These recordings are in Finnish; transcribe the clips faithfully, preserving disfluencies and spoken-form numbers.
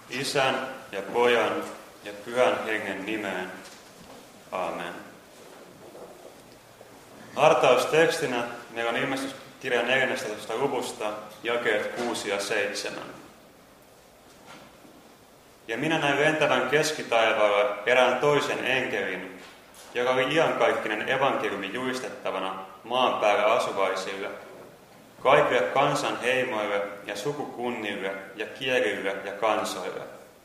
Isän ja Pojan ja Pyhän Hengen nimeen. Aamen. Hartaustekstinä meillä on ilmestyskirjan neljännestätoista luvusta jakeet kuusi ja seitsemän. Ja minä näin lentävän keskitaivaalla erään toisen enkelin, joka oli iankaikkinen evankeliumi julistettavana maan päällä asuvaisille, kaikille kansan heimoille ja sukukunnille ja kielille ja kansoille.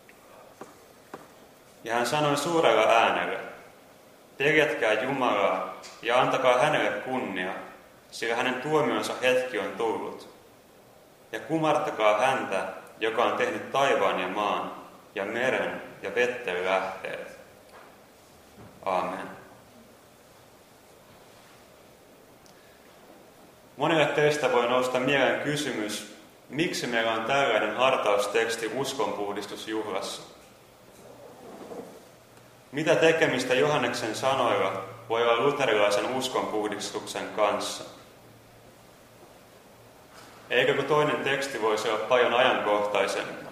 Ja hän sanoi suurella äänellä, peljätkää Jumalaa ja antakaa hänelle kunnia, sillä hänen tuomionsa hetki on tullut. Ja kumartakaa häntä, joka on tehnyt taivaan ja maan ja meren ja vetten lähteet. Aamen. Monille teistä voi nousta mieleen kysymys, miksi meillä on tällainen hartausteksti uskonpuhdistusjuhlassa? Mitä tekemistä Johanneksen sanoilla voi olla luterilaisen uskonpuhdistuksen kanssa? Eikö kun toinen teksti voisi olla paljon ajankohtaisempi?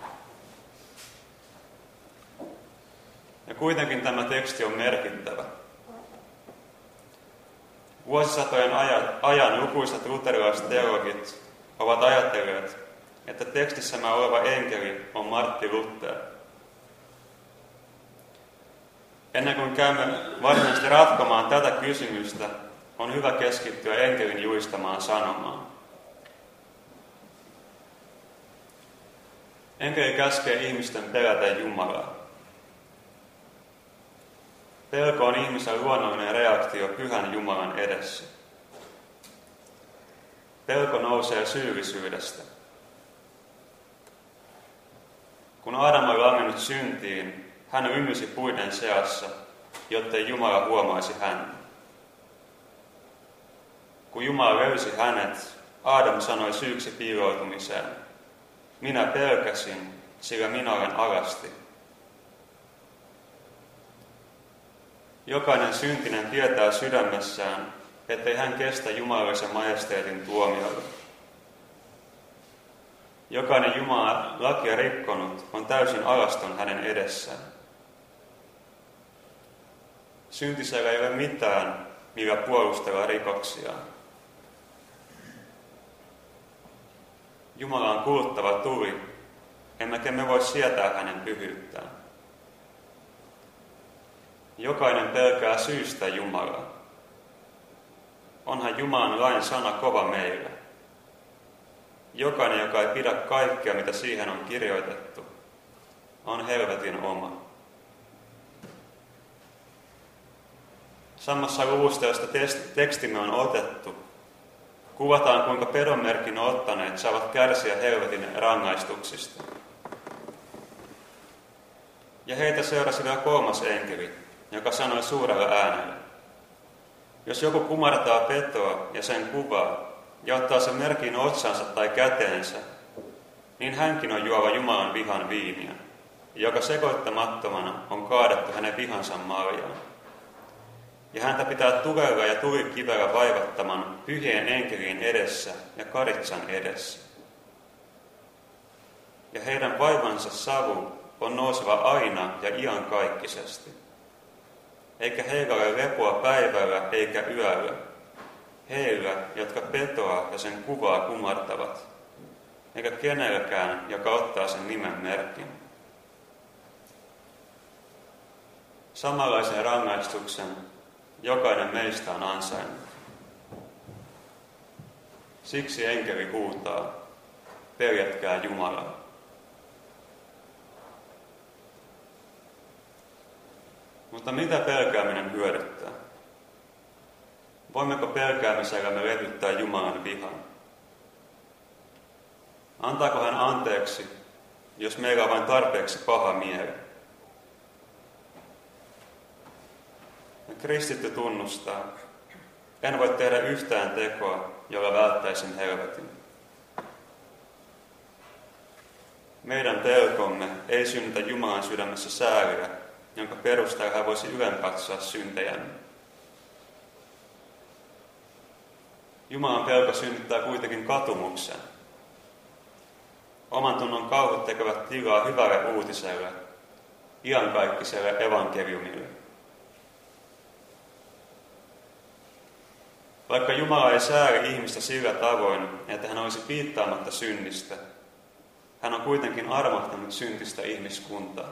Ja kuitenkin tämä teksti on merkittävä. Vuosisatojen ajan lukuisat luterilaiset teologit ovat ajatelleet, että tekstissämme oleva enkeli on Martti Luther. Ennen kuin käymme varsinaisesti ratkomaan tätä kysymystä, on hyvä keskittyä enkelin julistamaan sanomaan. Enkeli käskee ihmisten pelätä Jumalaa. Pelko on ihmisen luonnollinen reaktio pyhän Jumalan edessä. Pelko nousee syyllisyydestä. Kun Aadam oli langennut syntiin, hän ymysi puiden seassa, jottei Jumala huomaisi häntä. Kun Jumala löysi hänet, Aadam sanoi syyksi piiloutumiseen, minä pelkäsin, sillä minä olen alasti. Jokainen syntinen tietää sydämessään, ettei hän kestä jumalallisen majesteetin tuomiolle. Jokainen Jumalan lakia rikkonut on täysin alaston hänen edessään. Syntisellä ei ole mitään, millä puolustella rikoksiaan. Jumala on kuluttava tuli, emmekä me voi sietää hänen pyhyyttään. Jokainen pelkää syystä Jumalaa. Onhan Jumalan lain sana kova meille. Jokainen, joka ei pidä kaikkea, mitä siihen on kirjoitettu, on helvetin oma. Samassa luvusta, josta tekstimme on otettu, kuvataan, kuinka pedonmerkin ottaneet saavat kärsiä helvetin rangaistuksista. Ja heitä seurasi vielä kolmas enkeli, joka sanoi suurella äänellä, jos joku kumartaa petoa ja sen kuvaa ja ottaa sen merkin otsansa tai käteensä, niin hänkin on juova Jumalan vihan viiniä, joka sekoittamattomana on kaadettu hänen vihansa marjaan. Ja häntä pitää tulella ja tulikivellä vaivattaman pyhien enkelien edessä ja karitsan edessä. Ja heidän vaivansa savu on nouseva aina ja iankaikkisesti. Eikä heillä ole lepoa päivällä eikä yöllä, heillä, jotka petoa ja sen kuvaa kumartavat, eikä kenelläkään, joka ottaa sen nimen merkin. Samanlaisen rangaistuksen jokainen meistä on ansainnut. Siksi enkeli huutaa, peljätkää Jumalaa. Mutta mitä pelkääminen hyödyttää? Voimmeko pelkäämisellä me levyttää Jumalan vihan? Antaako hän anteeksi, jos meillä on vain tarpeeksi paha mieli? Ja kristitty tunnustaa, en voi tehdä yhtään tekoa, jolla välttäisin helvetin. Meidän pelkomme ei synnytä Jumalan sydämessä sääliä, jonka perusteella hän voisi ylenkatsoa syntejämme. Jumalan pelko synnyttää kuitenkin katumuksen. oman tunnon kauhut tekevät tilaa hyvälle uutiselle, iankaikkiselle evankeliumille. Vaikka Jumala ei sääli ihmistä sillä tavoin, että hän olisi piittaamatta synnistä, hän on kuitenkin armahtanut syntistä ihmiskuntaa.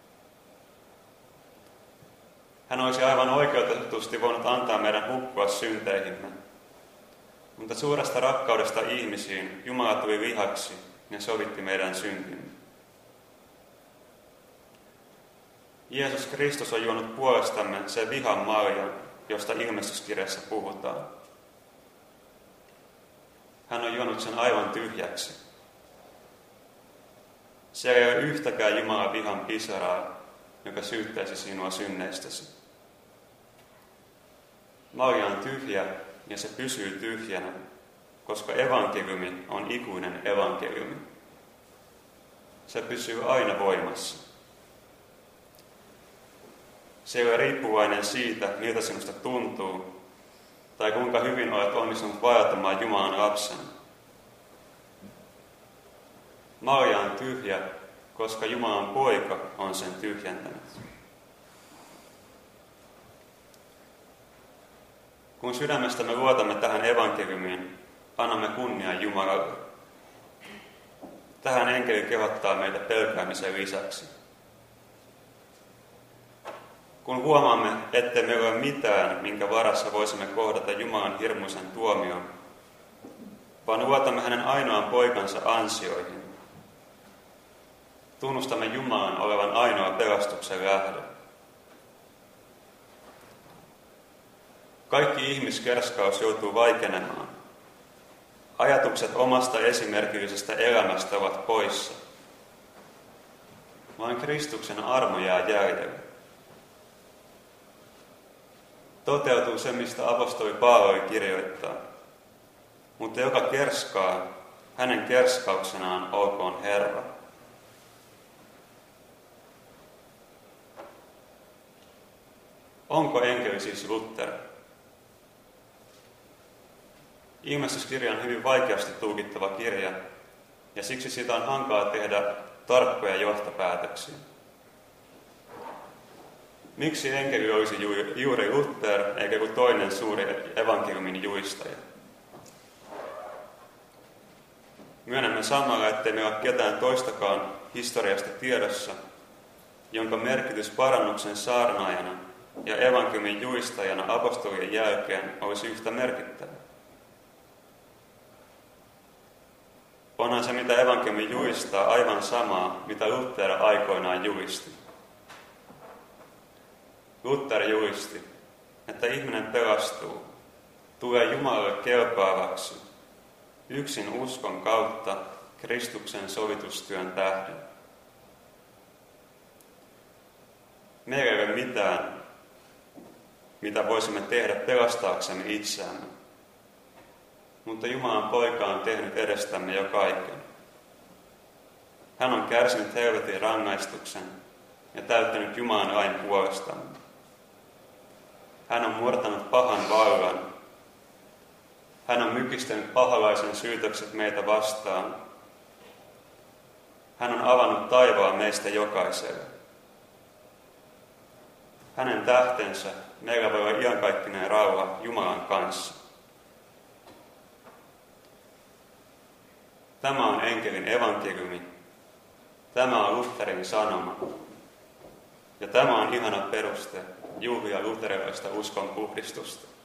Hän olisi aivan oikeutetusti voinut antaa meidän hukkua synteihimme, mutta suuresta rakkaudesta ihmisiin Jumala tuli lihaksi ja sovitti meidän syntimme. Jeesus Kristus on juonut puolestamme sen vihan marjan, josta ilmestyskirjassa puhutaan. Hän on juonut sen aivan tyhjäksi. Siellä ei ole yhtäkään Jumalan vihan pisaraa, joka syyttäisi sinua synneistäsi. Marja on tyhjä ja se pysyy tyhjänä, koska evankeliumi on ikuinen evankeliumi. Se pysyy aina voimassa. Se ei ole riippuvainen siitä, miltä sinusta tuntuu, tai kuinka hyvin olet onnistunut vaeltamaan Jumalan lapsena. Marja on tyhjä, koska Jumalan poika on sen tyhjentänyt. Kun sydämestämme luotamme tähän evankeliumiin, annamme kunniaa Jumalalle. Tähän enkeli kehottaa meitä pelkäämisen lisäksi. Kun huomaamme, ettei meillä ole mitään, minkä varassa voisimme kohdata Jumalan hirmuisen tuomion, vaan luotamme hänen ainoan poikansa ansioihin, tunnustamme Jumalan olevan ainoa pelastuksen lähde. Kaikki ihmiskerskaus joutuu vaikenemaan. Ajatukset omasta esimerkillisestä elämästä ovat poissa. Vain Kristuksen armo jää jäljelle. Toteutuu se, mistä apostoli Paavali kirjoittaa. Mutta joka kerskaa, hänen kerskauksenaan olkoon Herra. Onko enkeli siis Luther? Ilmestyskirja on hyvin vaikeasti tulkittava kirja, ja siksi siitä on hankala tehdä tarkkoja johtopäätöksiä. Miksi enkeli olisi juuri Luther eikä joku toinen suuri evankeliumin julistaja? Myönnämme samalla, ettei meillä ole ketään toistakaan historiasta tiedossa, jonka merkitys parannuksen saarnaajana ja evankeliumin julistajana apostolien jälkeen olisi yhtä merkittävä. Onhan se, mitä evankeliumi julistaa, aivan samaa, mitä Luther aikoinaan julisti. Luther julisti, että ihminen pelastuu, tulee Jumalalle kelpaavaksi, yksin uskon kautta Kristuksen sovitustyön tähden. Meillä ei ole mitään, mitä voisimme tehdä pelastaaksemme itseämme. Mutta Jumalan poika on tehnyt edestämme jo kaiken. Hän on kärsinyt helvetin rangaistuksen ja täyttänyt Jumalan lain puolestamme. Hän on murtanut pahan vallan. Hän on mykistänyt pahalaisen syytökset meitä vastaan. Hän on avannut taivaan meistä jokaiselle. Hänen tähtensä meillä voi olla iankaikkinen rauha Jumalan kanssa. Tämä on enkelin evankeliumi. Tämä on Lutherin sanoma. Ja tämä on ihana peruste juhlia luterilaista uskon puhdistusta.